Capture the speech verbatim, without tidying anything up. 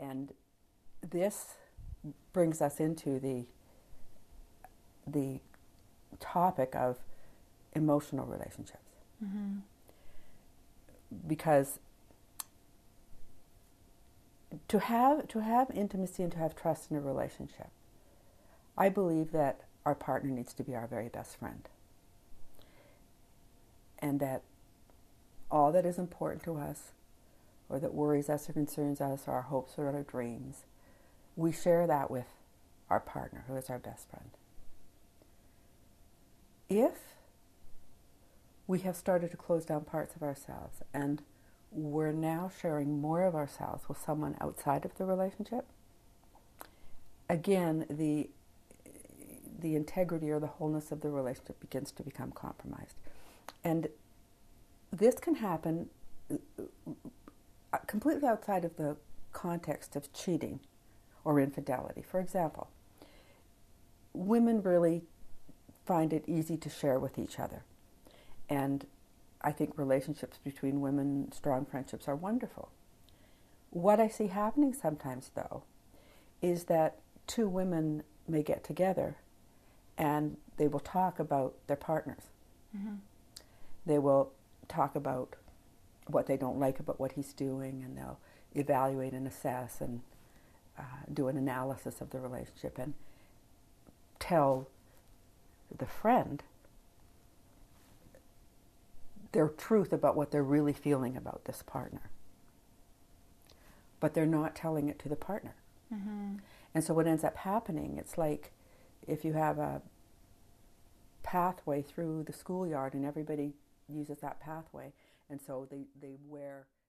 And this brings us into the the topic of emotional relationships. Mm-hmm. Because to have to have intimacy and to have trust in a relationship, I believe that our partner needs to be our very best friend. And that all that is important to us, or that worries us or concerns us, or our hopes or our dreams, we share that with our partner, who is our best friend. If we have started to close down parts of ourselves and we're now sharing more of ourselves with someone outside of the relationship, again, the the integrity or the wholeness of the relationship begins to become compromised. And this can happen completely outside of the context of cheating or infidelity. For example, women really find it easy to share with each other. And I think relationships between women, strong friendships, are wonderful. What I see happening sometimes, though, is that two women may get together and they will talk about their partners. Mm-hmm. They will talk about what they don't like about what he's doing, and they'll evaluate and assess and uh, do an analysis of the relationship and tell the friend their truth about what they're really feeling about this partner. But they're not telling it to the partner. Mm-hmm. And so what ends up happening, it's like if you have a pathway through the schoolyard and everybody uses that pathway, and so they, they wear